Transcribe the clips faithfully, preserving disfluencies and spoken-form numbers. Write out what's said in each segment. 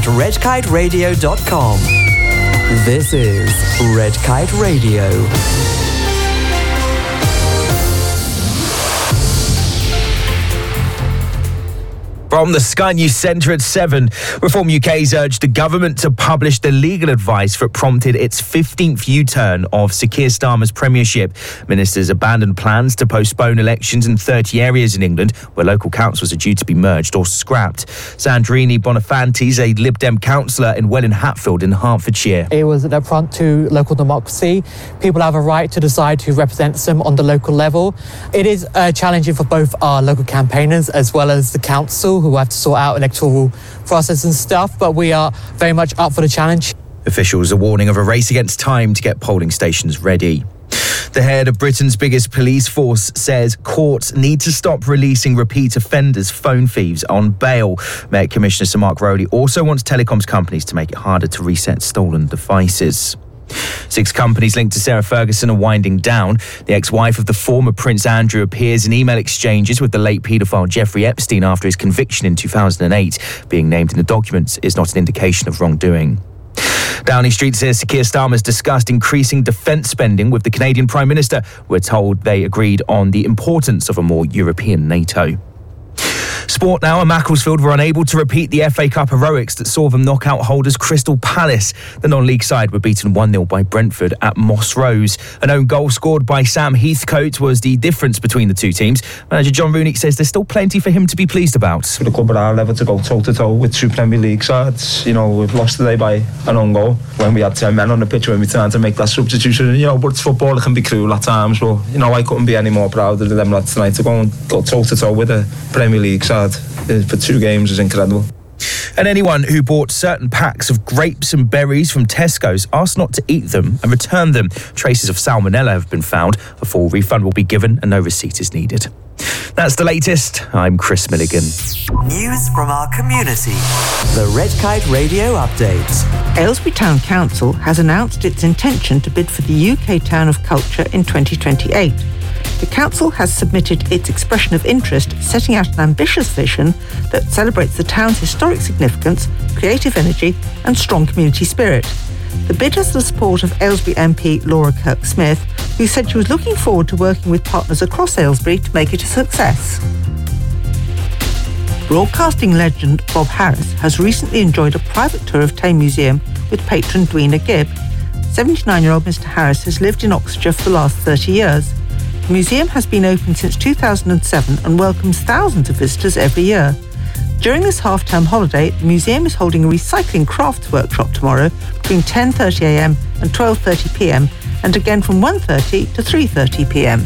red kite radio dot com. This is Red Kite Radio. From the Sky News Centre at seven, Reform U K's urged the government to publish the legal advice that prompted its fifteenth U-turn of Sir Keir Starmer's premiership. Ministers abandoned plans to postpone elections in thirty areas in England where local councils are due to be merged or scrapped. Sandrini Bonifanti is a Lib Dem councillor in Welwyn Hatfield in Hertfordshire. It was an affront to local democracy. People have a right to decide who represents them on the local level. It is uh, challenging for both our local campaigners as well as the council, who have to sort out electoral process and stuff, but we are very much up for the challenge. Officials are warning of a race against time to get polling stations ready. The head of Britain's biggest police force says courts need to stop releasing repeat offenders, phone thieves, on bail. Met Commissioner Sir Mark Rowley also wants telecoms companies to make it harder to reset stolen devices. Six companies linked to Sarah Ferguson are winding down. The ex-wife of the former Prince Andrew appears in email exchanges with the late paedophile Jeffrey Epstein after his conviction in two thousand eight. Being named in the documents is not an indication of wrongdoing. Downing Street says Sir Keir Starmer's discussed increasing defence spending with the Canadian Prime Minister. We're told they agreed on the importance of a more European NATO. Sport now, and Macclesfield were unable to repeat the F A Cup heroics that saw them knock out holders Crystal Palace. The non-league side were beaten one nil by Brentford at Moss Rose. An own goal scored by Sam Heathcote was the difference between the two teams. Manager John Rooney says there's still plenty for him to be pleased about. For the club at our level to go toe-to-toe with two Premier League sides, you know, we've lost today by an own goal when we had ten men on the pitch when we tried to make that substitution. You know, but it's football, it can be cruel at times. But, you know, I couldn't be any more proud of them lads tonight to go and go toe-to-toe with a Premier League side for two games is incredible. And anyone who bought certain packs of grapes and berries from Tesco's asked not to eat them and return them. Traces of salmonella have been found. A full refund will be given and no receipt is needed. That's the latest. I'm Chris Milligan. News from our community. The Red Kite Radio Update. Aylesbury Town Council has announced its intention to bid for the U K Town of Culture in twenty twenty-eight. The council has submitted its expression of interest, setting out an ambitious vision that celebrates the town's historic significance, creative energy and strong community spirit. The bid has the support of Aylesbury M P Laura Kirk-Smith, who said she was looking forward to working with partners across Aylesbury to make it a success. Broadcasting legend Bob Harris has recently enjoyed a private tour of Tay Museum with patron Dweena Gibb. seventy-nine-year-old Mister Harris has lived in Oxfordshire for the last thirty years. The museum has been open since two thousand seven and welcomes thousands of visitors every year. During this half-term holiday, the museum is holding a recycling crafts workshop tomorrow between ten thirty a m and twelve thirty p m and again from one thirty to three thirty p m.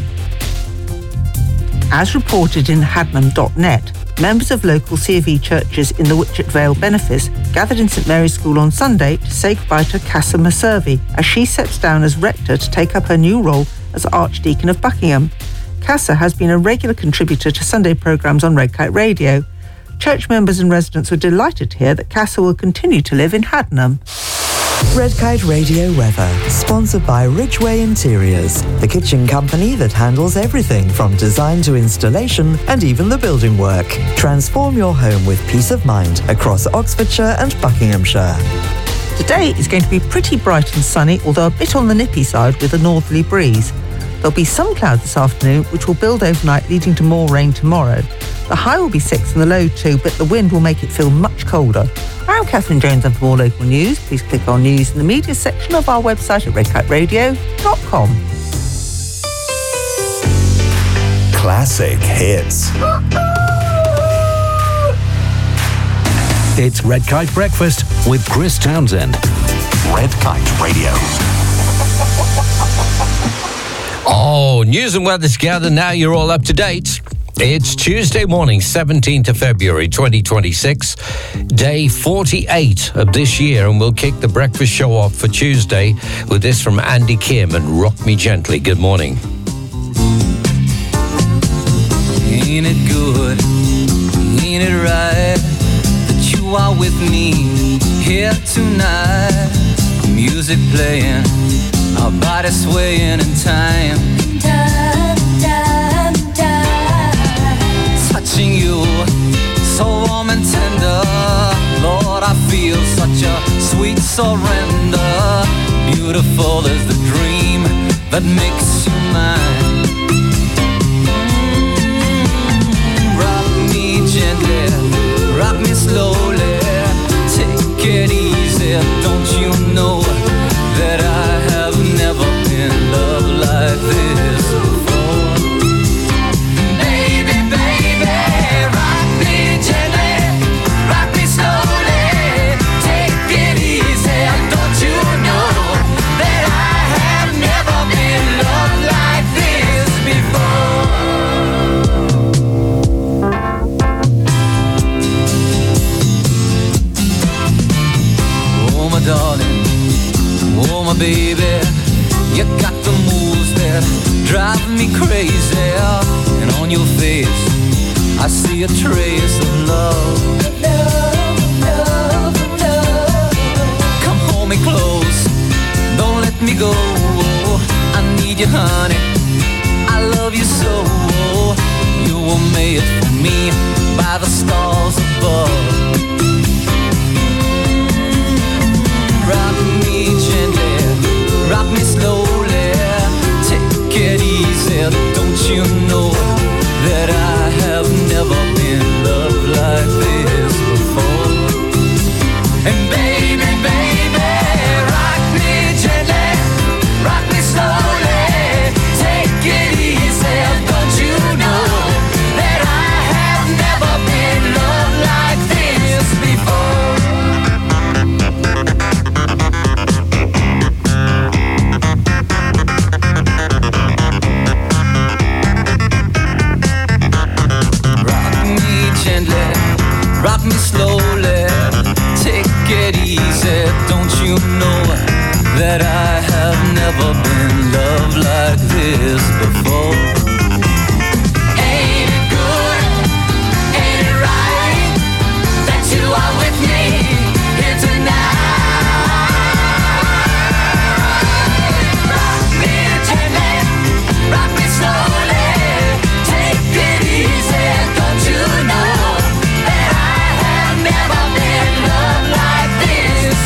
As reported in hadnam dot net, members of local C of E churches in the Witchett Vale benefice gathered in St Mary's School on Sunday to say goodbye to Casa Maservi as she steps down as rector to take up her new role as Archdeacon of Buckingham. Casa has been a regular contributor to Sunday programmes on Red Kite Radio. Church members and residents were delighted to hear that Casa will continue to live in Hadnam. Red Kite Radio weather, sponsored by Ridgeway Interiors, the kitchen company that handles everything from design to installation and even the building work. Transform your home with peace of mind across Oxfordshire and Buckinghamshire. Today is going to be pretty bright and sunny, although a bit on the nippy side with a northerly breeze. There'll be some clouds this afternoon, which will build overnight, leading to more rain tomorrow. The high will be six and the low two, but the wind will make it feel much colder. I'm Catherine Jones, and for more local news, please click on News in the Media section of our website at red kite radio dot com. Classic hits. It's Red Kite Breakfast with Chris Townsend. Red Kite Radio. Oh, news and weather together. Now you're all up to date. It's Tuesday morning, seventeenth of February, twenty twenty-six, day forty-eight of this year, and we'll kick the breakfast show off for Tuesday with this from Andy Kim and Rock Me Gently. Good morning. Ain't it good, ain't it right, that you are with me here tonight? Music playing, our bodies swaying in time. Time, time, time. Touching you, so warm and tender, Lord, I feel such a sweet surrender. Beautiful is the dream that makes you mine. Mm, rock me gently, rock me slowly, take it easy. Don't you know that I have never been loved like this before? Baby, baby, rock me gently, rock me slowly, take it easy. Don't you know that I have never been loved like this before? Oh my darling, oh my baby, you got the moves that drive me crazy. And on your face I see a trace of love. Love, love. Come hold me close, don't let me go. I need you, honey, I love you so. You were made for me by the stars above. Rock me gently, rock me slowly, take it easy. Don't you know that I have never been loved like this before? And baby, baby, rock me gently, rock me slowly, take it easy. Don't you know that I have never been loved like this before? Rock me slowly, take it easy. Don't you know that I have never been loved like this before? Ain't it good? Ain't it right that you are with me here tonight? Rock me gently, rock me slowly, take it easy. Don't you know never been loved like this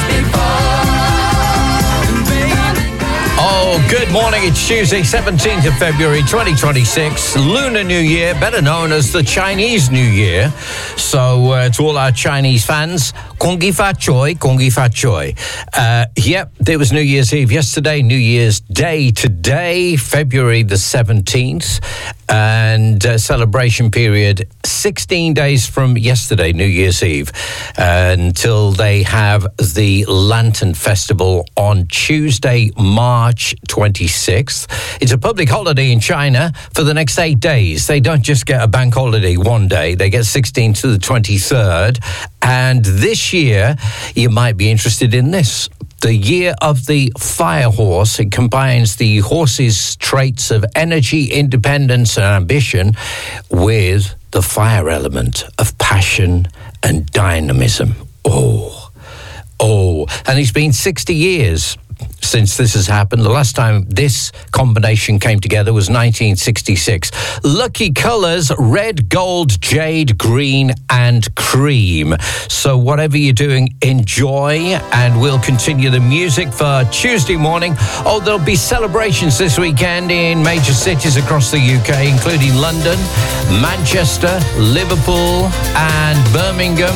before? Oh, good morning. It's Tuesday, seventeenth of February, twenty twenty-six. Lunar New Year, better known as the Chinese New Year. So uh, to all our Chinese fans, Kong Gi Fa Choi, Kong Gi Fa Choi. Uh, yep, there was New Year's Eve yesterday, New Year's Day today, February the seventeenth. And uh, celebration period sixteen days from yesterday, New Year's Eve, uh, until they have the Lantern Festival on Tuesday, March twenty-sixth. It's a public holiday in China for the next eight days. They don't just get a bank holiday one day, they get sixteen to the twenty-third. And this year, you might be interested in this. The year of the fire horse. It combines the horse's traits of energy, independence, and ambition with the fire element of passion and dynamism. Oh, oh. And it's been sixty years since this has happened. The last time this combination came together was nineteen sixty-six. Lucky colours, red, gold, jade, green and cream. So whatever you're doing, enjoy, and we'll continue the music for Tuesday morning. Oh, there'll be celebrations this weekend in major cities across the U K, including London, Manchester, Liverpool and Birmingham.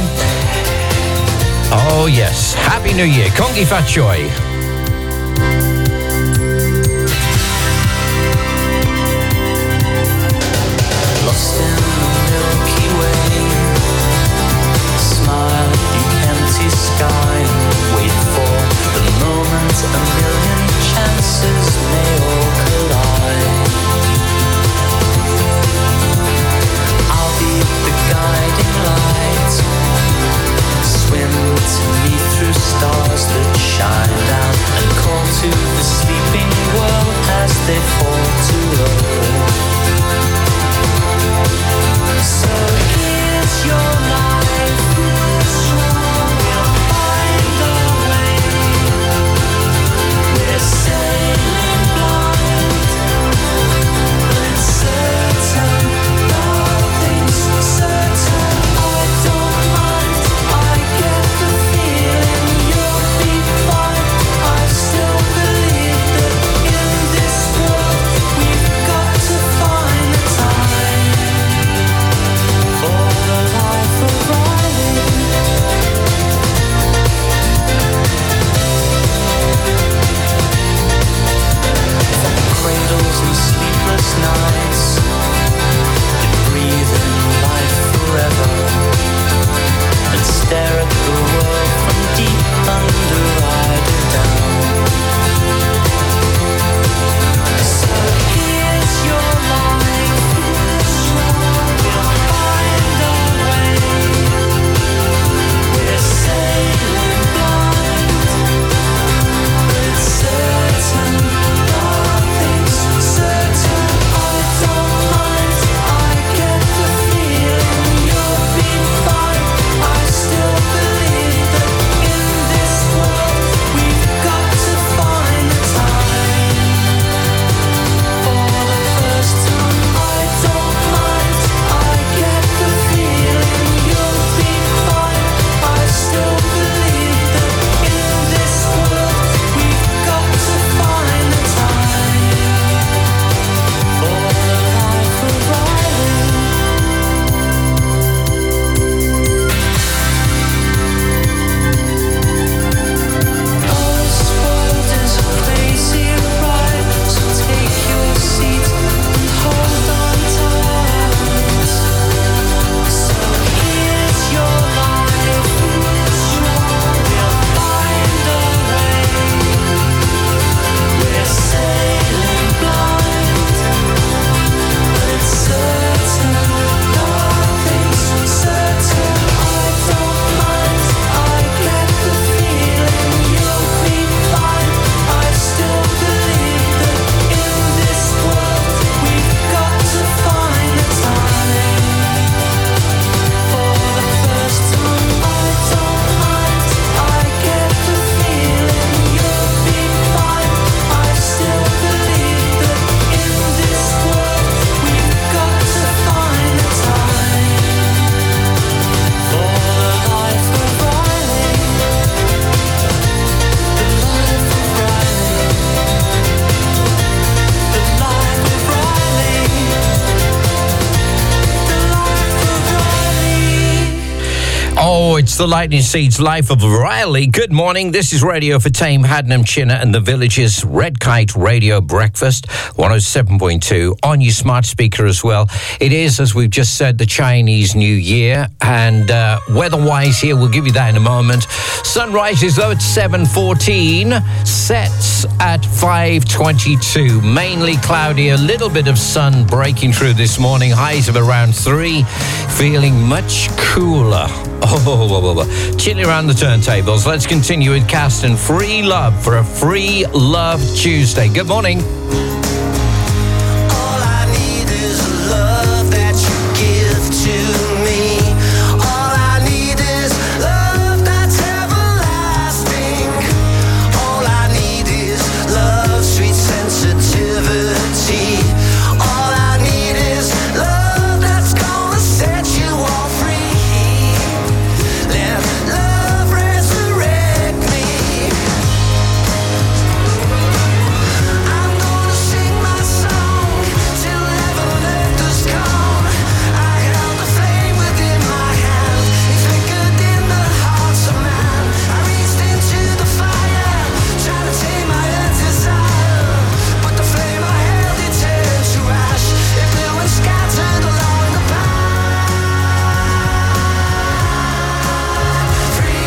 Oh yes, Happy New Year. Kong Gi Fa Choi. Lost in the Milky Way, smile at the empty sky, wait for the moment a million chances may all collide. I'll be the guiding light, swim to me through stars that shine down Oh, it's the Lightning Seeds Life of Riley. Good morning. This is Radio for Tame, Haddenham, Chinner and the Villages. Red Kite Radio Breakfast, one oh seven point two, on your smart speaker as well. It is, as we've just said, the Chinese New Year. And uh, weather-wise here, we'll give you that in a moment. Sun rises, though, at seven fourteen. Sets at five twenty-two. Mainly cloudy, a little bit of sun breaking through this morning. Highs of around three. Feeling much cooler. Oh, chilly around the turntables. Let's continue with Cast and Free Love for a Free Love Tuesday. Good morning. All I need is love that you give to me. All I need is love that's everlasting. All I need is love, sweet sensitivity. All I need is love that's gonna set you all free. Let love resurrect me. I'm gonna sing my song till heaven and earth has come. I held the flame within my hand. It flickered in the hearts of man. I reached into the fire, trying to tame my earth desire. But the flame I held, it turned to ash. It blew and scattered along the path. Free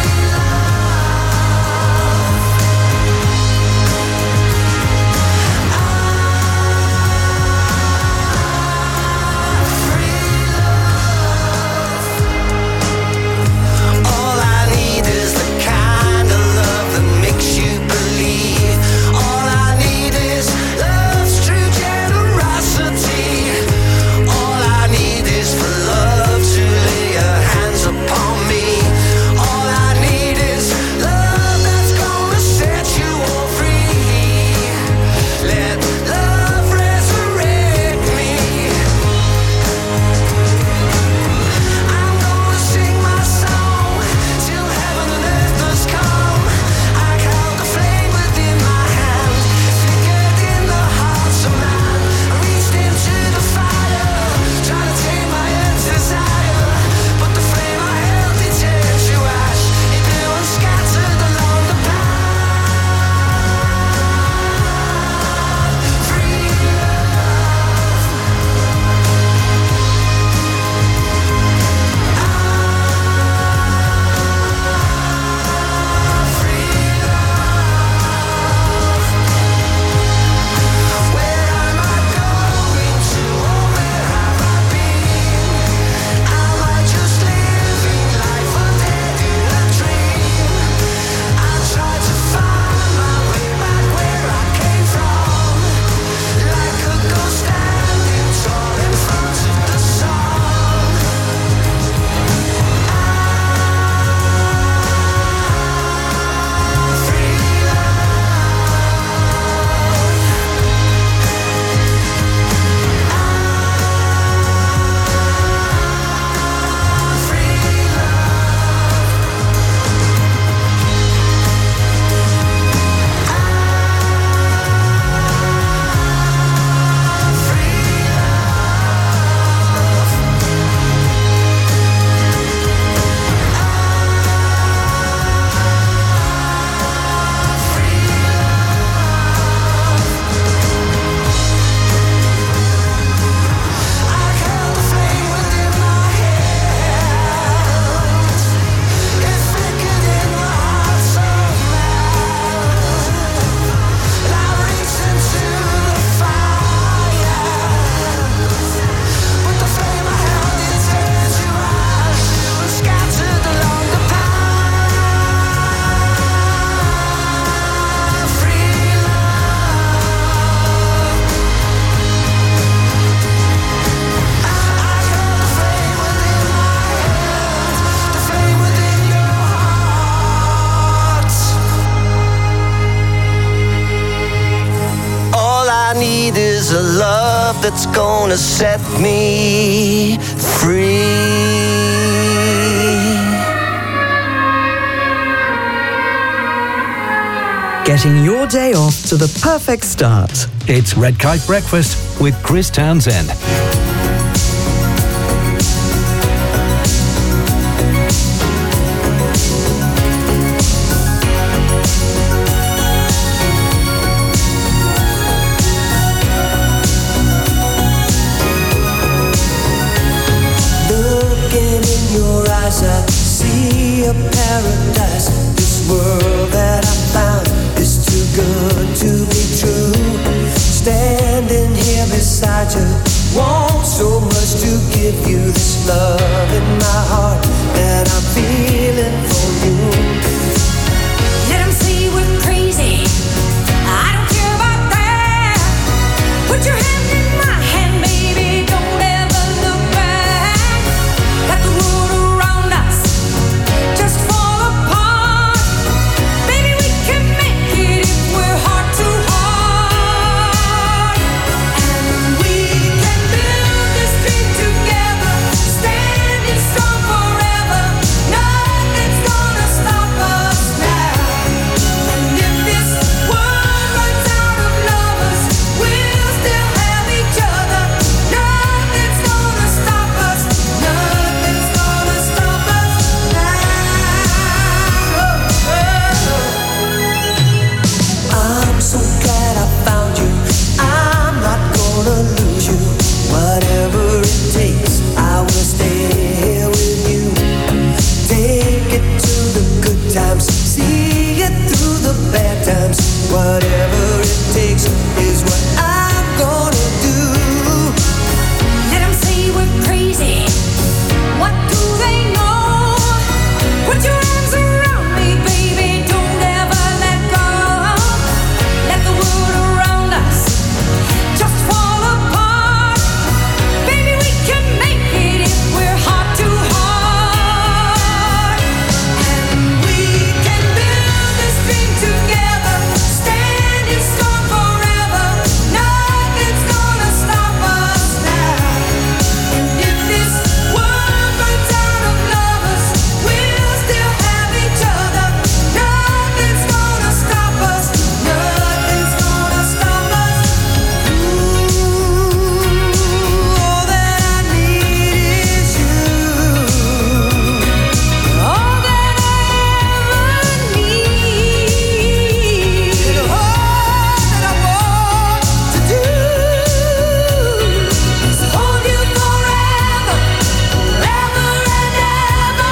All I need is the kind of love that makes you believe. All I need is love's true generosity. All I need is for love to lay your hands upon me. All I need is love that's gonna set you all free. Let love resurrect me. I'm gonna sing my song till heaven and earth has come. I held the flame within my hand, flickered in the hearts of man. I reached into the fire, trying to tame my earth's desire. But the flame I held, it turned to ash. It blew and scattered along the path. Free Where am I going to, or where have I been? Am I just living life or dead in a dream? I tried to find my way back where I came from, like a ghost standing tall in front of the sun. Free I held the flame within my hand. It flickered in the hearts of man. And I reached into the fire. But the flame I held, it turned to ash. It was scattered along the path. Free love. I held the flame within my hand, the flame within your heart. All I need is a love that's gonna set me free. Getting your day off to the perfect start. It's Red Kite Breakfast with Chris Townsend. love in my heart that I'm feeling for you. Let 'em say we're crazy, I don't care about that. Put your hand in my hand, baby, don't ever look back. Let the world around us just fall apart. Baby, we can make it if we're heart to heart. And we can build this dream together, standing strong forever. Nothing's gonna stop us now. And if this world runs out of lovers, we'll still have each other. Nothing's gonna stop us. Nothing's gonna stop us now. I'm so glad I found you. I'm not gonna lose you. Whatever it takes, I will stay here with you. Take it to the good times, see it through the bad times. Whatever it takes is what I'm gonna do. Let 'em say we're crazy. What do they know? Put your arms around me, baby, don't ever let go. Let the world around us just fall apart. Baby, we can make it if we're heart to heart. And we can build this dream together, standing strong forever. Nothing's gonna stop us now. And if this world runs out of lovers, we'll still have each other. Nothing's gonna stop us. Nothing's gonna stop us. Ooh, all that I need is you. All that I ever need. And all that I want to do is hold you forever, forever and ever.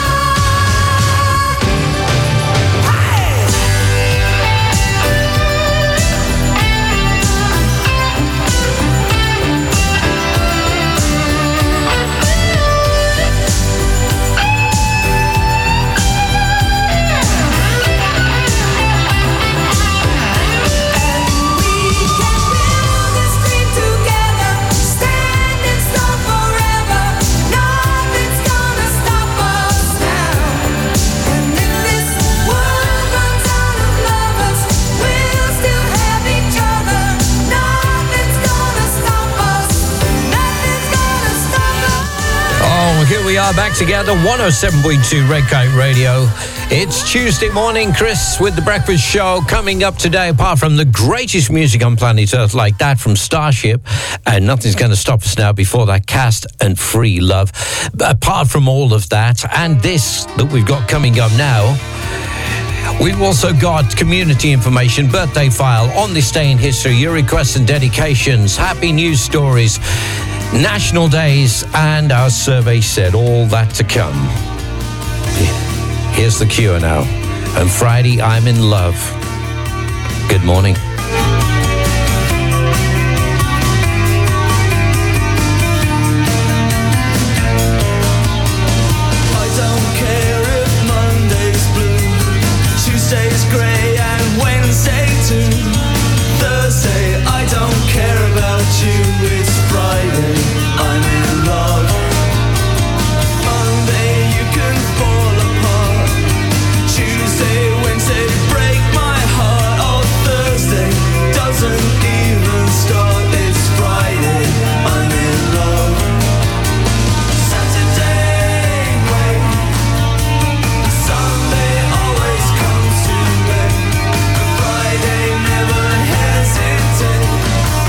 Oh, here we are back together, one oh seven point two Red Kite Radio. It's Tuesday morning, Chris with The Breakfast Show. Coming up today, apart from the greatest music on planet Earth like that from Starship, and nothing's going to stop us now before that, Cast and Free Love. But apart from all of that, and this that we've got coming up now, we've also got community information, birthday file, on this day in history, your requests and dedications, happy news stories, national days, and our survey said, all that to come. Here's the cure now. And Friday, I'm in love. Good morning. I don't care if Monday's blue, Tuesday's grey and Wednesday too. Thursday, I don't care about you. It's Friday, I'm in love. Monday, you can fall apart. Tuesday, Wednesday, break my heart. Oh, Thursday doesn't even start. It's Friday, I'm in love. Saturday, wait. Sunday always comes too late. Friday, never hesitate.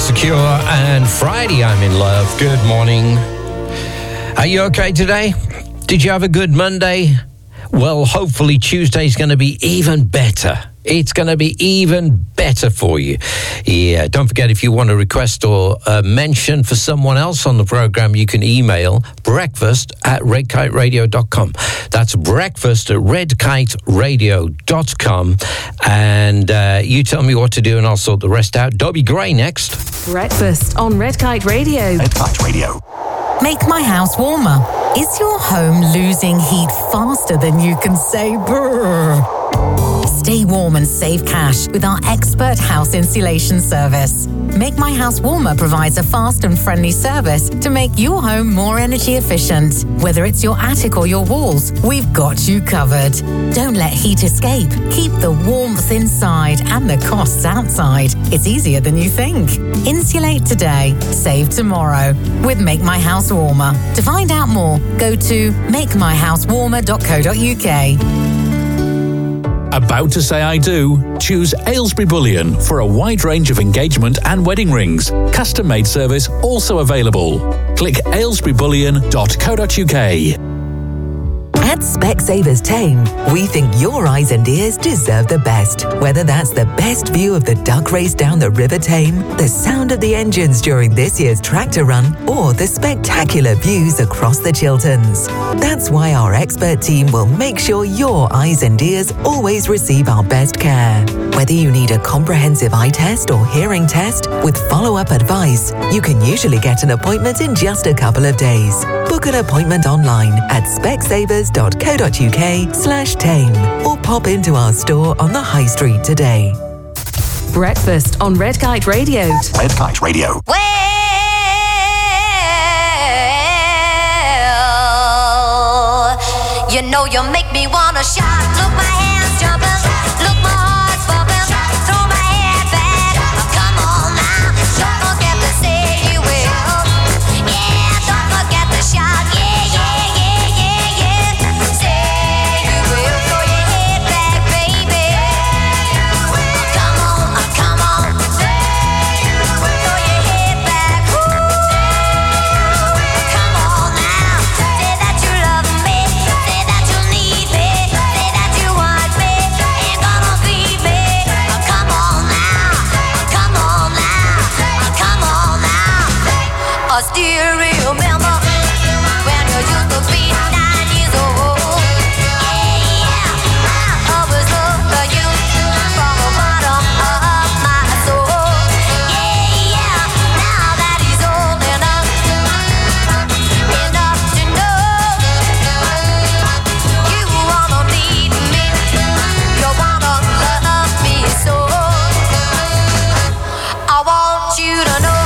Insecure and Friday I'm in Love. Good morning. Are you okay today? Did you have a good Monday? Well, hopefully Tuesday's going to be even better. It's going to be even better for you. Yeah, don't forget, if you want to request or uh, mention for someone else on the program, you can email breakfast at red kite radio dot com. That's breakfast at red kite radio dot com. And uh, you tell me what to do and I'll sort the rest out. Dobby Gray next. Breakfast on Red Kite Radio. Red Kite Radio. Make my house warmer. Is your home losing heat faster than you can say brrr? Stay warm and save cash with our expert house insulation service. Make My House Warmer provides a fast and friendly service to make your home more energy efficient. Whether it's your attic or your walls, we've got you covered. Don't let heat escape. Keep the warmth inside and the costs outside. It's easier than you think. Insulate today, save tomorrow with Make My House Warmer. To find out more, go to make my house warmer dot co dot uk. About to say I do? Choose Aylesbury Bullion for a wide range of engagement and wedding rings. Custom-made service also available. Click aylesbury bullion dot co dot uk. At Specsavers Tame, we think your eyes and ears deserve the best. Whether that's the best view of the duck race down the River Tame, the sound of the engines during this year's tractor run, or the spectacular views across the Chilterns. That's why our expert team will make sure your eyes and ears always receive our best care. Whether you need a comprehensive eye test or hearing test with follow-up advice, you can usually get an appointment in just a couple of days. Book an appointment online at specsavers dot co dot uk slash tame or pop into our store on the High Street today. Breakfast on Red Kite Radio. Red Kite Radio. Well, you know you make me wanna shout. Look, my hands jumping. Look, my heart's bumping. Throw my head back. Oh, come on now. Don't forget to say you will. Yeah, don't forget to shout. Yeah, yeah, yeah, yeah, yeah. Say you will. Throw your head back, baby. Oh, come on, oh, come on. Say you will. Throw your head back. Ooh. Oh, come on now. Say that you love me. Say that you need me. Say that you want me. Ain't gonna leave me. Oh, come on now. Oh, come on now. Oh, come on now. I still remember when you used to be nine years old. Yeah, yeah. I always loved you from the bottom of my soul. Yeah, yeah. Now that he's old enough, enough to know you wanna leave me, you wanna love me so. I want you to know.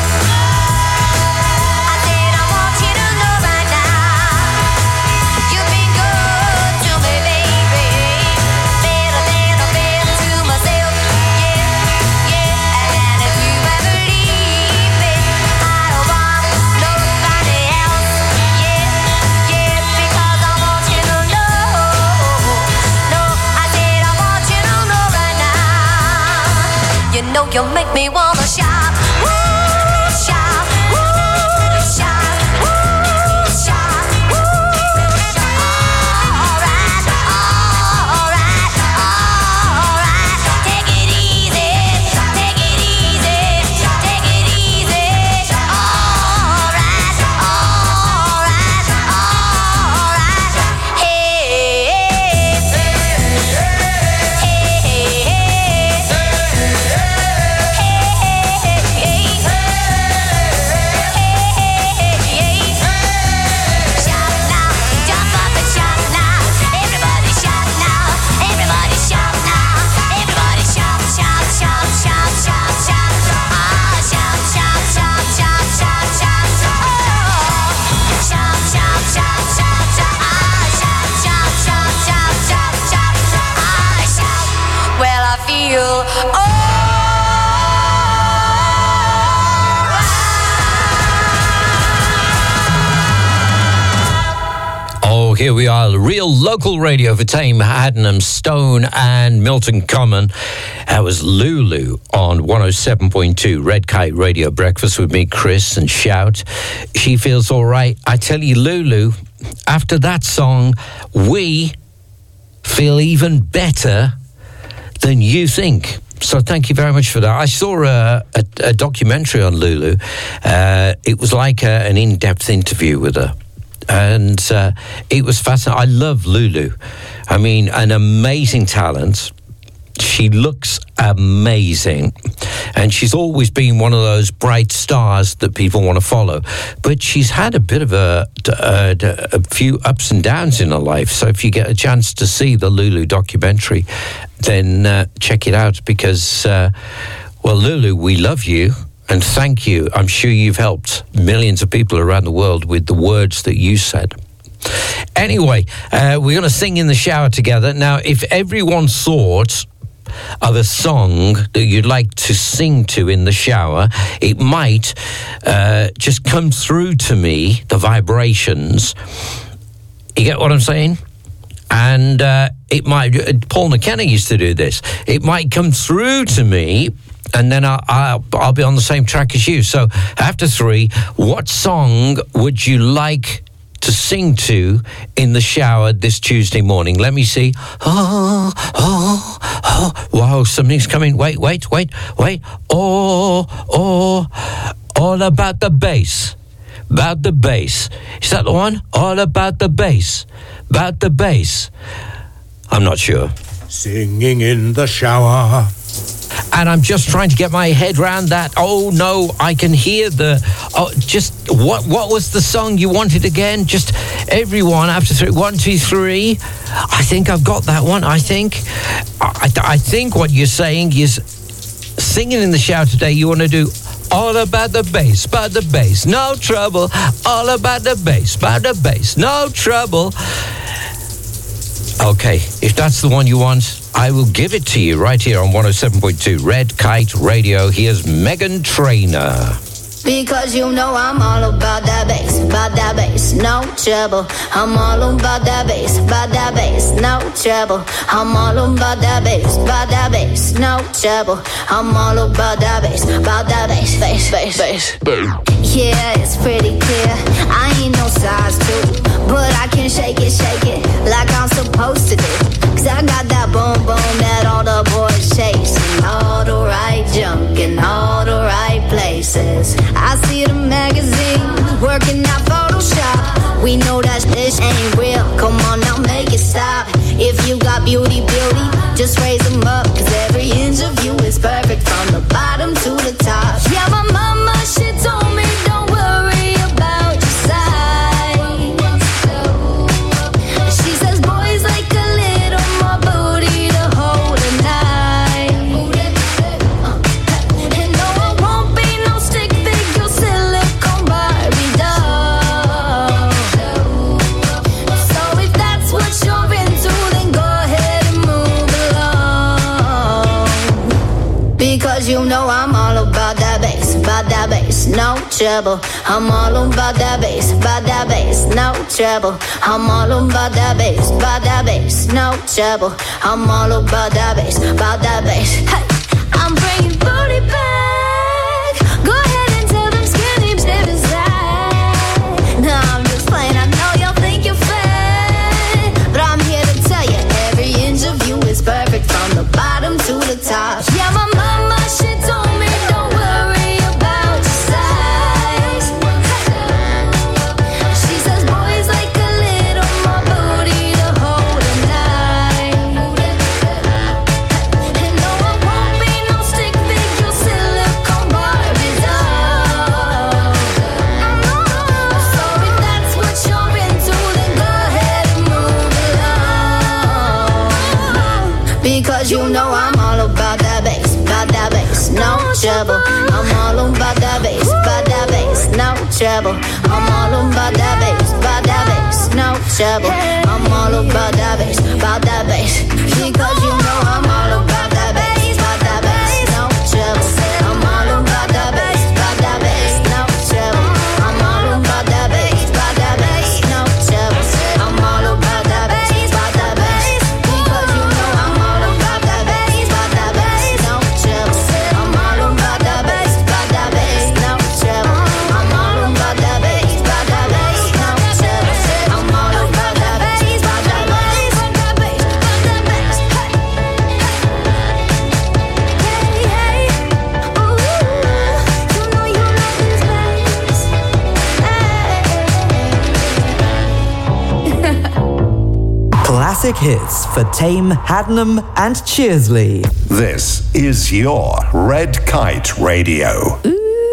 I said I want you to know right now. You've been good to me, baby. Better than I've been to myself. Yeah, yeah. And if you ever leave me, I don't want nobody else. Yeah, yeah. Because I want you to know. No, I said I want you to know right now. You know you make me wanna shout. Woo, shout. Woo, shout. Woo, shout. Woo, shout. Alright, alright, alright. Take it easy, take it easy, take it easy. Alright, alright, alright. Hey, hey, hey, shout now, jump up and shout now. Everybody shout now, everybody shout now. Everybody shout, shout, shout, shout, shout, shout. Ah, shout, shout, shout, shout, shout, shout. Oh, shout, shout, shout, shout, shout. Ah, shout, shout, shout, shout, shout, shout. Ah, shout. Well, I feel oh. Oh, here we are, real local radio for Tame, Haddenham, Stone and Milton Common. That was Lulu on one oh seven point two Red Kite Radio. Breakfast with me, Chris, and Shout. She Feels All Right. I tell you, Lulu, after that song, we feel even better than you think. So thank you very much for that. I saw a, a, a documentary on Lulu. Uh, it was like a, an in-depth interview with her. And uh, it was fascinating. I love Lulu. I mean, an amazing talent. She looks amazing. And she's always been one of those bright stars that people want to follow. But she's had a bit of a, a, a few ups and downs in her life. So if you get a chance to see the Lulu documentary, then uh, check it out. Because, uh, well, Lulu, we love you. And thank you. I'm sure you've helped millions of people around the world with the words that you said. Anyway, uh, we're going to sing in the shower together. Now, if everyone thought of a song that you'd like to sing to in the shower, it might uh, just come through to me, the vibrations. You get what I'm saying? And uh, it might, Paul McKenna used to do this. It might come through to me, and then I'll, I'll, I'll be on the same track as you. So after three, what song would you like to sing to in the shower this Tuesday morning? Let me see. Oh, oh, oh. Wow, something's coming. Wait, wait, wait, wait. Oh, oh, all about the bass. About the bass. Is that the one? All about the bass. About the bass. I'm not sure. Singing in the shower. And I'm just trying to get my head round that. Oh no, I can hear the. Oh, just what? What was the song you wanted again? Just everyone after three. One, two, three. I think I've got that one. I think. I, I think what you're saying is singing in the shower today. You want to do all about the bass, about the bass, no trouble. All about the bass, about the bass, no trouble. Okay, if that's the one you want, I will give it to you right here on one oh seven point two Red Kite Radio. Here's Meghan Trainor. Because you know I'm all about that bass, about that bass, no trouble. I'm all about that bass, about that bass, no trouble. I'm all about that bass, about that bass, no trouble. I'm all about that bass, about that bass, bass, bass, bass. Yeah, it's pretty clear. I ain't no size two, but I can shake it, shake it like I'm supposed to do. Cause I got that boom boom that all the boys chase, and all the right junk in all the right places. I see the magazine working out Photoshop. We know that this ain't real. Come on now, make it stop. If you got beauty, beauty, just raise them up. Cause every inch of you is perfect from the bottom to the top. Yeah, my mama, she told me don't worry about your size. She says boys like a little more booty to hold a night. And no, I won't be no stick figure silicone Barbie doll. So if that's what you're into, then go ahead and move along. Because you know I'm all about that bass, about that bass, no trouble. I'm all about that bass, about that bass, no trouble. I'm all about that bass, about that bass, no trouble. I'm all about that bass, about that bass. Hey, I'm bringing booty back. Go ahead and tell them skinny bitches that. No, I'm just playing. I know y'all think you're fat, but I'm here to tell you every inch of you is perfect from the bottom to the top. Yeah, my mama, she told me don't worry about your size. She says boys like a little more booty to hold a night. And no, I won't be no stick figure silicone Barbie doll. So if that's what you're into, then go ahead and move along. Because you know I'm all about that bass, about that bass, no trouble. I'm all about that bass, about that bass, no trouble. I'm all about that bass, about that bass, no trouble. I'm all about that bass, about that bass. Because you know I'm all about that bass, about that bass, no trouble. I'm all about that bass, about that bass, no trouble. I'm all about that bass, about that bass, no trouble. I'm all classic hits for Tame, Haddenham and Cheersley. This is your Red Kite Radio.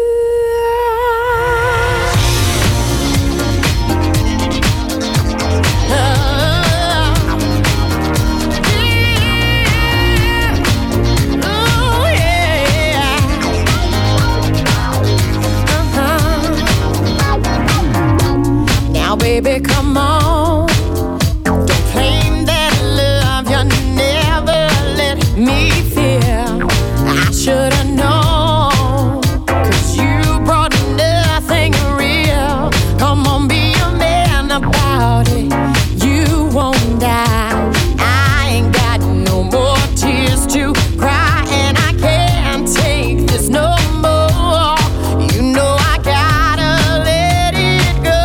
Baby, come on. Don't claim that love you never let me feel. I should have known, 'cause you brought nothing real. Come on, be a man about it. You won't die. I ain't got no more tears to cry, and I can't take this no more. You know I gotta let it go.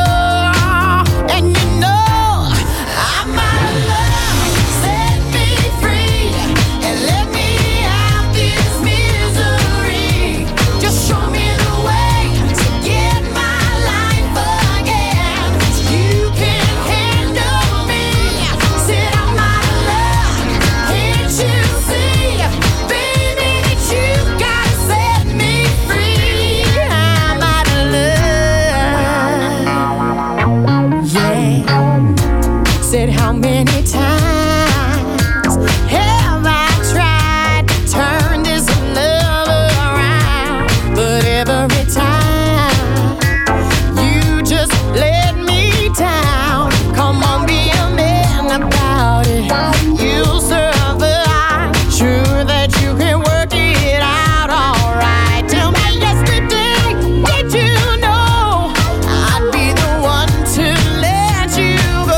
Said how many times have I tried to turn this love around, but every time you just let me down. Come on, be a man about it. You'll survive. Sure that you can work it out all right. Tell me yesterday, did you know I'd be the one to let you go?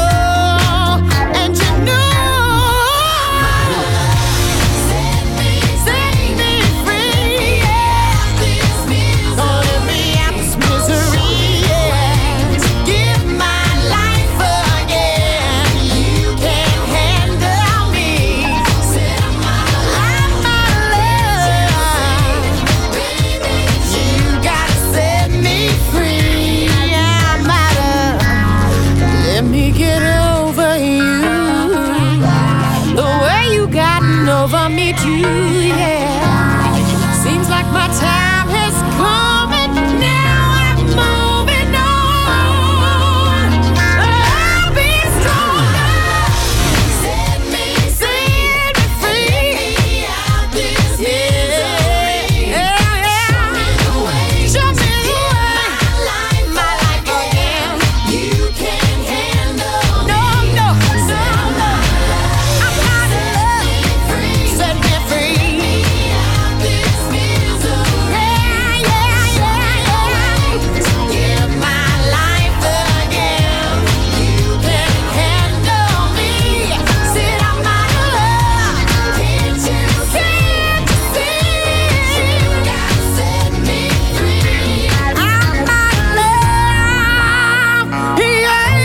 Over me too, yeah. Seems like my time has come, and now I'm moving on. I'll be stronger. Set me, set me free. Out this misery. Yeah, yeah. Show me the way. Show me the way. My life, my life again. You can't handle no, me. No, no, no. I'm not in love. Set me free. Out this misery. Yeah, yeah, yeah, yeah. Give my life again. You can handle me. Said I'm out of love. Can't you see? You gotta set me free. I'm out of love. Yeah.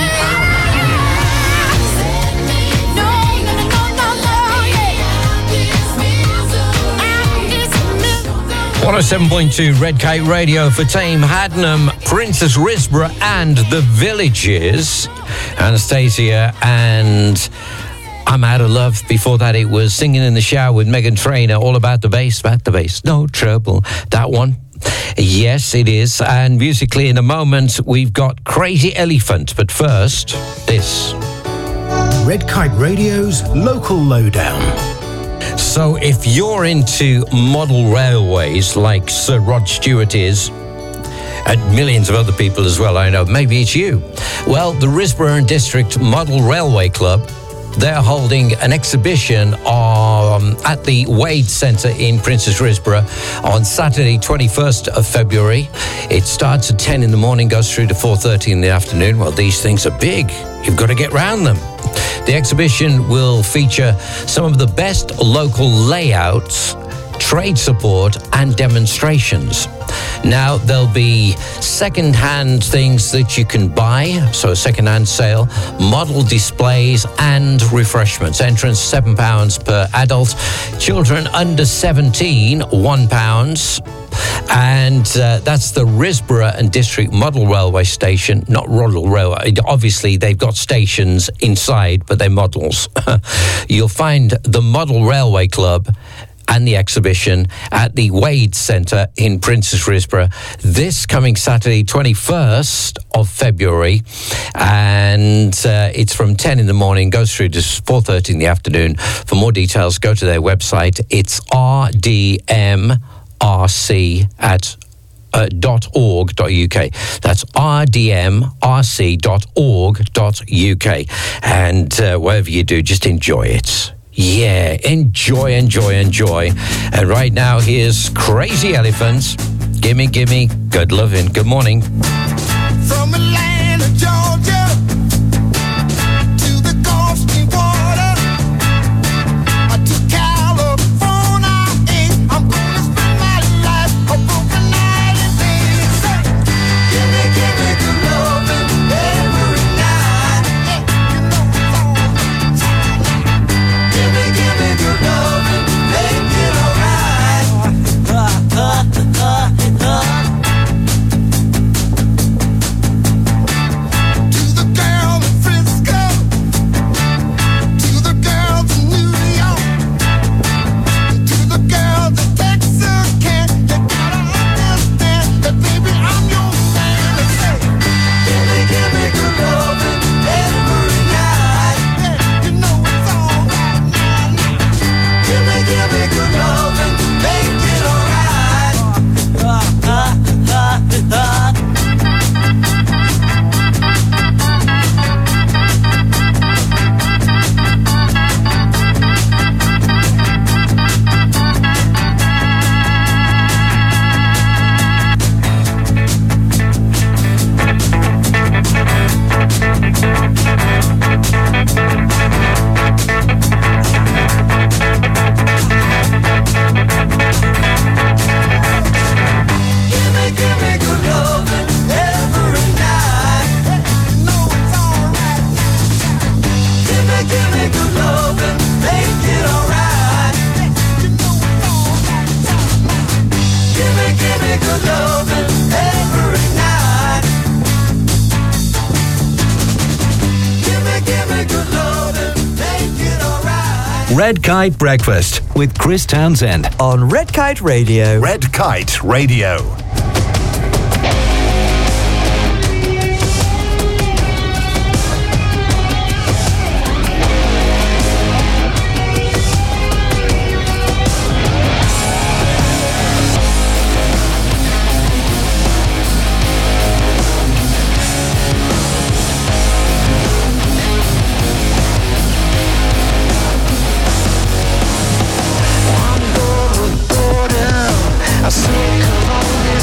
Set me free. No, no, no, no, no, yeah. Out this misery. Out this misery. one oh seven point two Red Kite Radio for Tame, Haddenham, Princess Risborough and The Villages. Anastasia and I'm Out of Love. Before that it was Singing in the Shower with Meghan Trainor, all about the bass, about the bass, no trouble. That one, yes it is. And musically in a moment we've got Crazy Elephant, but first this. Red Kite Radio's Local Lowdown. So if you're into model railways like Sir Rod Stewart is, and millions of other people as well, I know, maybe it's you. Well, the Risborough and District Model Railway Club, they're holding an exhibition um, at the Wade Centre in Princess Risborough on Saturday, twenty-first of February. It starts at ten in the morning, goes through to four thirty in the afternoon. Well, these things are big. You've got to get round them. The exhibition will feature some of the best local layouts, trade support and demonstrations. Now, there'll be second-hand things that you can buy, so a second-hand sale, model displays and refreshments. Entrance, seven pounds per adult. Children under seventeen, one pound. And uh, that's the Risborough and District Model Railway Station, not Model Railway. Obviously, they've got stations inside, but they're models. You'll find the Model Railway Club and the exhibition at the Wade Centre in Princess Risborough this coming Saturday, twenty-first of February, and uh, it's from ten in the morning, goes through to four thirty in the afternoon. For more details, go to their website. It's R D M R C at Uh, .org.uk. That's r d m r c dot org dot u k. And uh, whatever you do, just enjoy it. Yeah, enjoy, enjoy, enjoy. And right now, here's Crazy Elephants. Gimme, gimme, good loving. Good morning. From Atlanta, Georgia, to the Gulf Stream water, to California, I'm gonna spend my life a broken night and day. Give me, give me good loving every night. Give me, give me good loving, make it alright. Uh, uh, uh, uh. Red Kite Breakfast with Chris Townsend on Red Kite Radio. Red Kite Radio. I say, come on,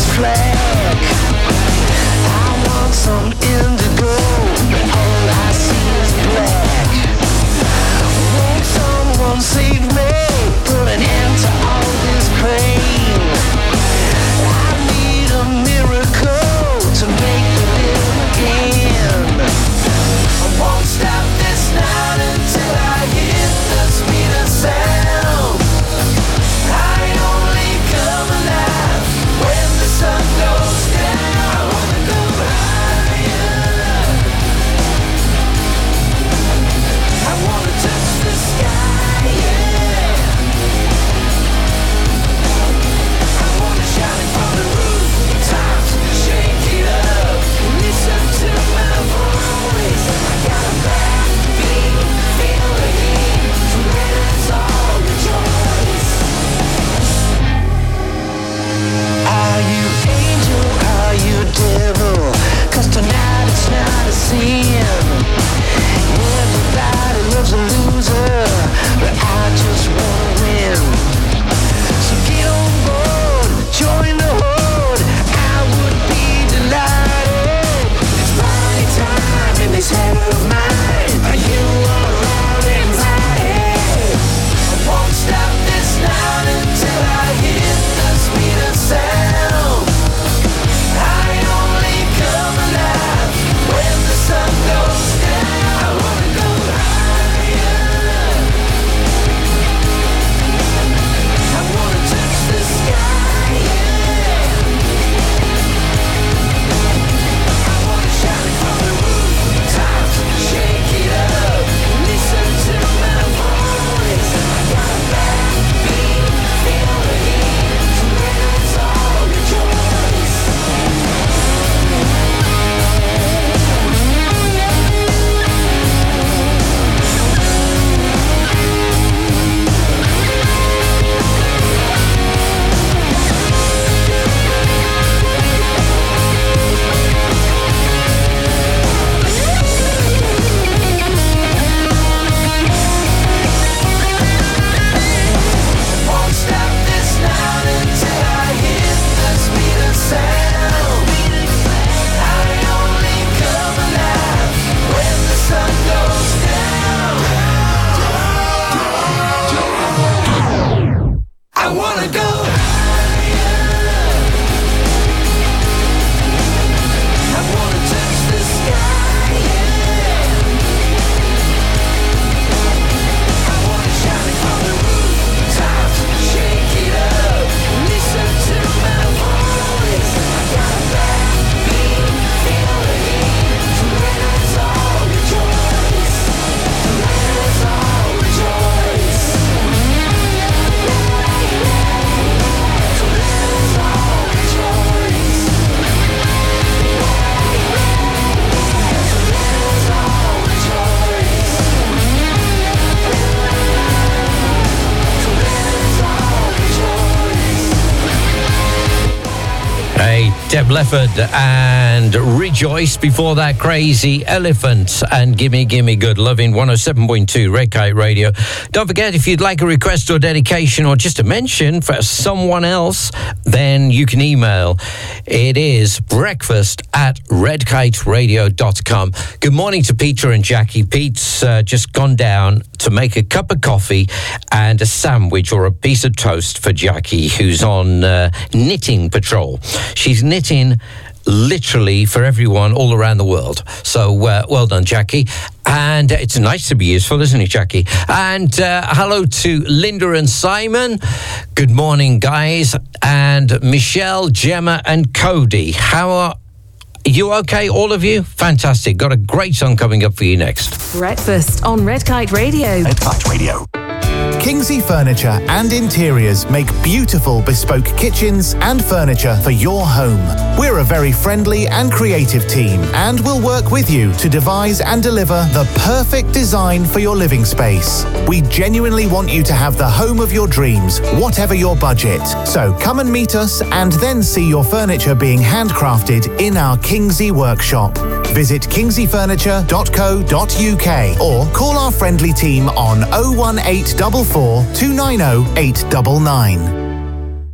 Deb Lefford and Rejoice. Before that, Crazy Elephant and Gimme Gimme Good Loving. one oh seven point two Red Kite Radio. Don't forget, if you'd like a request or dedication or just a mention for someone else, then you can email. It is breakfast at red kite radio dot com. Good morning to Peter and Jackie. Pete's uh, just gone down to make a cup of coffee and a sandwich or a piece of toast for Jackie, who's on uh, knitting patrol. She's knitting literally for everyone all around the world. So uh, well done, Jackie. And it's nice to be useful, isn't it, Jackie? And uh, hello to Linda and Simon. Good morning, guys. And Michelle, Gemma and Cody. How are you? Okay, all of you? Fantastic. Got a great song coming up for you next. Breakfast on Red Kite Radio. Red Kite Radio. Kingsley Furniture and Interiors make beautiful bespoke kitchens and furniture for your home. We're a very friendly and creative team and will work with you to devise and deliver the perfect design for your living space. We genuinely want you to have the home of your dreams, whatever your budget. So come and meet us and then see your furniture being handcrafted in our Kingsley workshop. Visit kingsley furniture dot co dot uk or call our friendly team on oh one eight four four, two nine oh, eight nine nine.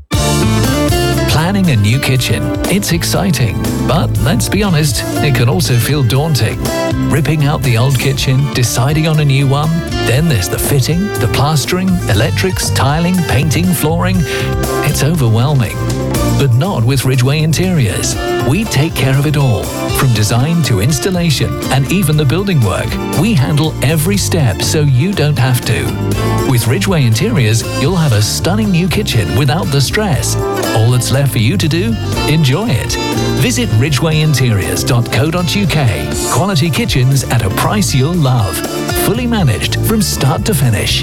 Planning a new kitchen. It's exciting, but let's be honest, it can also feel daunting. Ripping out the old kitchen, deciding on a new one, then there's the fitting, the plastering, electrics, tiling, painting, flooring. It's overwhelming. But not with Ridgeway Interiors. We take care of it all, from design to installation and even the building work. We handle every step so you don't have to. With Ridgeway Interiors, you'll have a stunning new kitchen without the stress. All that's left for you to do? Enjoy it. Visit ridgeway interiors dot co dot uk. Quality kitchens at a price you'll love. Fully managed from start to finish.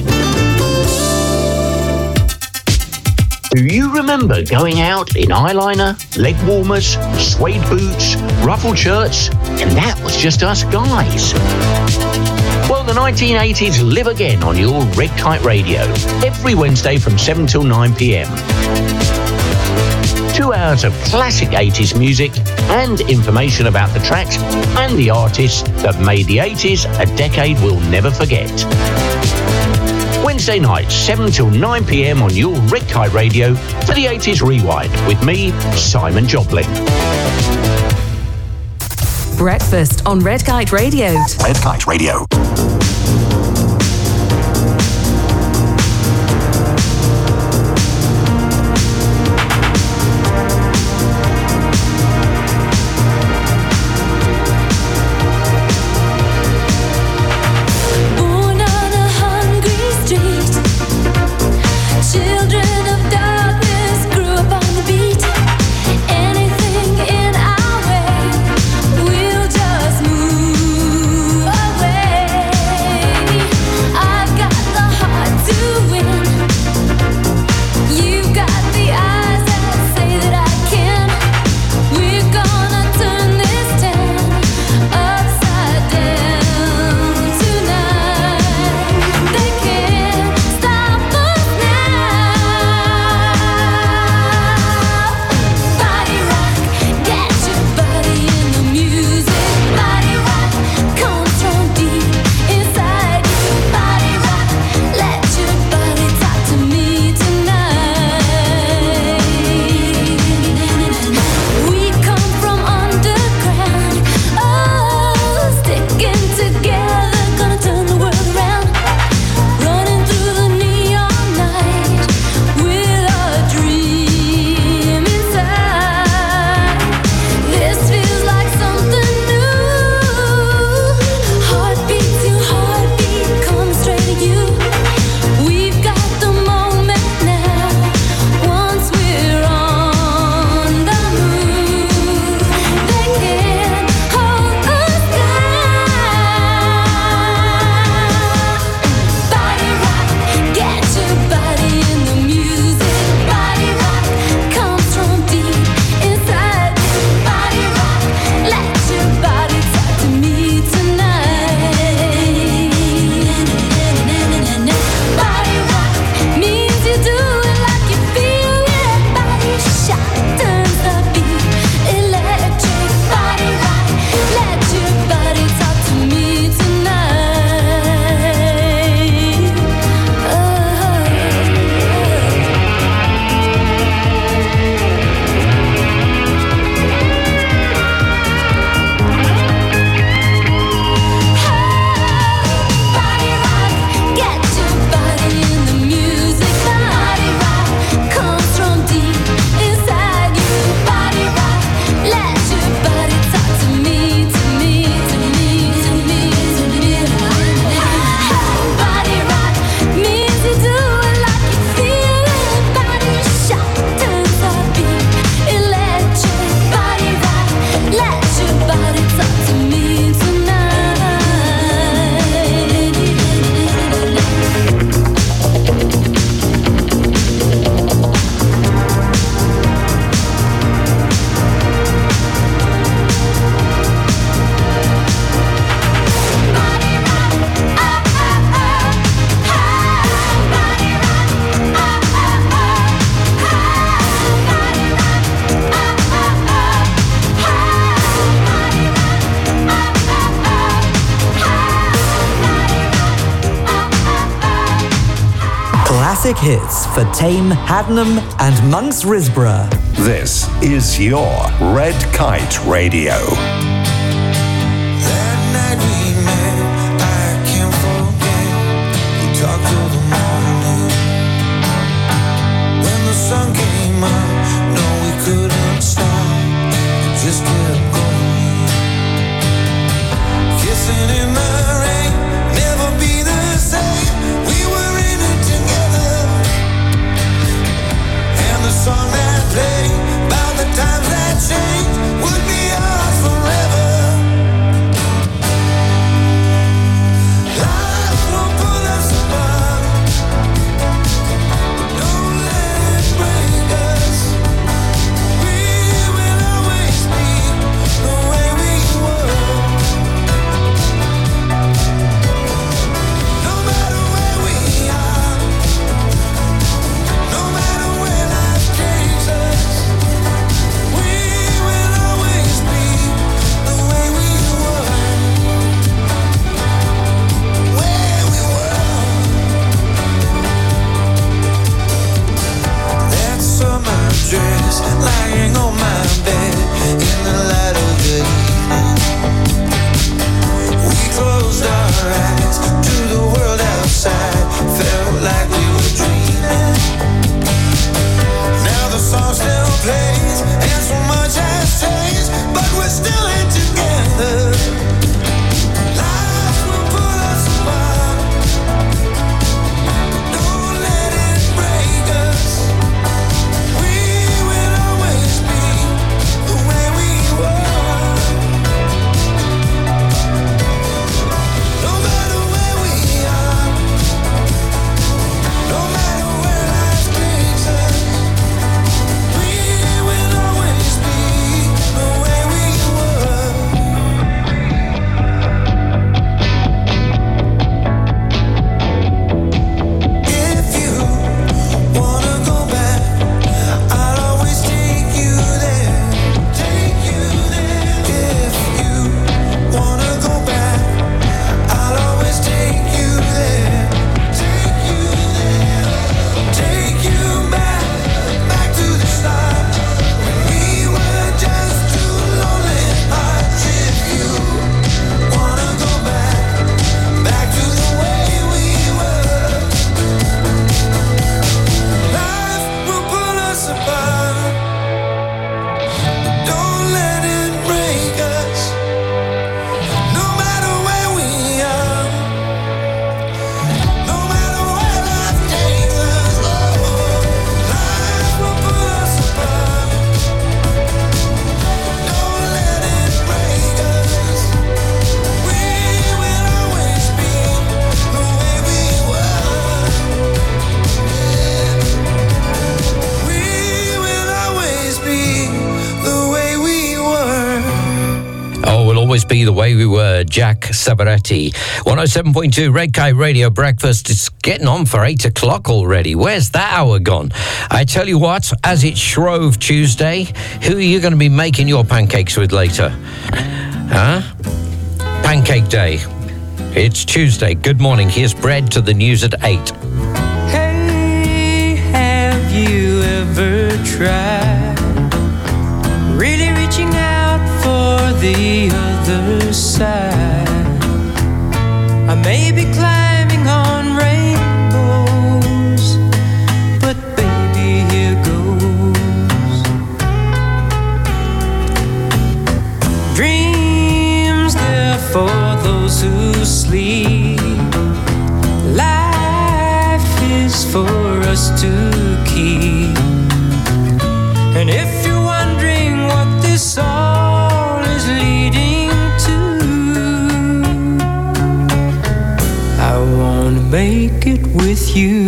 Do you remember going out in eyeliner, leg warmers, suede boots, ruffled shirts, and that was just us guys? Well, the nineteen eighties live again on your Red Kite Radio, every Wednesday from seven till nine p.m. Two hours of classic eighties music and information about the tracks and the artists that made the eighties a decade we'll never forget. Wednesday nights, seven till nine p.m. on your Red Kite Radio for the eighties Rewind with me, Simon Joplin. Breakfast on Red Kite Radio. Red Kite Radio. Anything in our way, we'll just move away. classic hits for Tame, Haddenham and Monks Risborough. This is your Red Kite Radio. Sun came up, no, we couldn't stop, just kept going. Kissing in the rain, never be the same. We were in it together, and the song that played about the times that changed would be ours forever. Life won't pull us apart. Don't let it break us. We will always be the way we were. No matter where we are, no matter where life takes us, we will always be the way we were. Where we were. That summer dress lying on my bed in the light of the evening. We closed our eyes to the world outside, felt like we were dreaming. Now the song still plays and so much has changed, but we're still in together. Life will pull us apart. Don't let it break us. We will always be the way we were. No matter where we are, no matter where life takes us, we will always be the way we were. If you wanna go back, I'll always take you there, take you there. If you wanna go back, I'll always take you there, take you there. Take you back, back to the start, when we were just two lonely hearts. If you wanna go back, back to the way we were. Life will pull us apart, but don't let it break us. No matter where we are, no matter where life takes us, oh, life will pull us apart. Don't let it break us. We will always be the way we were. We will always be the way we were. Oh, we'll always be the way we were. Jack Sabaretti. one oh seven point two Red Kite Radio Breakfast. It's getting on for eight o'clock already. Where's that hour gone? I tell you what, as it's Shrove Tuesday, who are you going to be making your pancakes with later? Huh? Pancake Day. It's Tuesday. Good morning. Here's Bread to the news at eight. Hey, have you ever tried really reaching out for the other side? I may be climbing on rainbows, but baby, here goes. Dreams, they're for those who sleep. Life is for us to keep. And if you're wondering what this all is leading to, I wanna make it with you.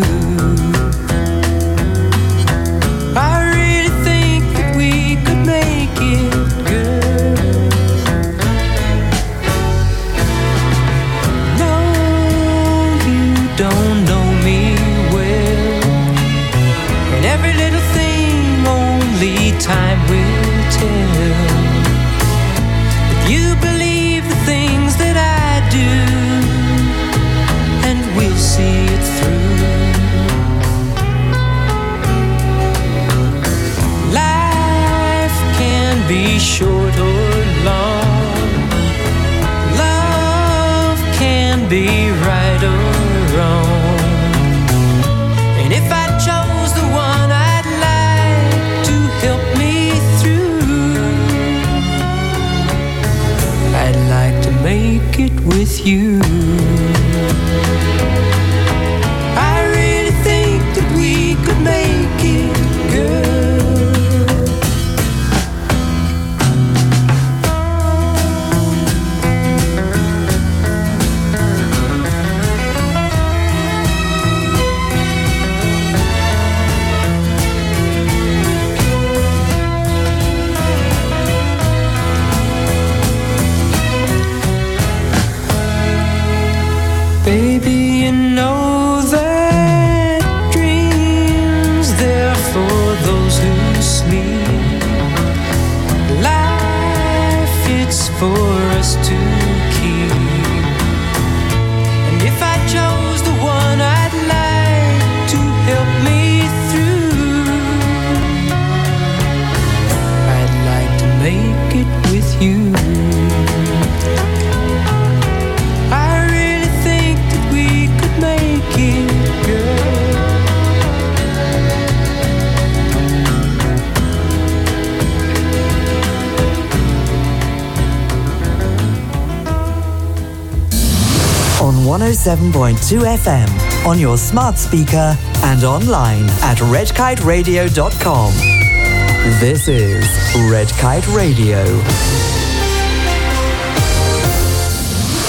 I really think that we could make it, girl. No, you don't know me well, and every little thing only time will tell. If you believe the things that I do, and we'll see it through. be short or long. Love can be right or wrong. And if I chose the one I'd like to help me through, I'd like to make it with you. I really think that we could make it, girl. Baby, you know that dreams, they're for those who sleep. Life, it's for us to keep. And if I chose the one I'd like to help me through, I'd like to make it with you. On one oh seven point two F M, on your smart speaker and online at red kite radio dot com. This is Red Kite Radio.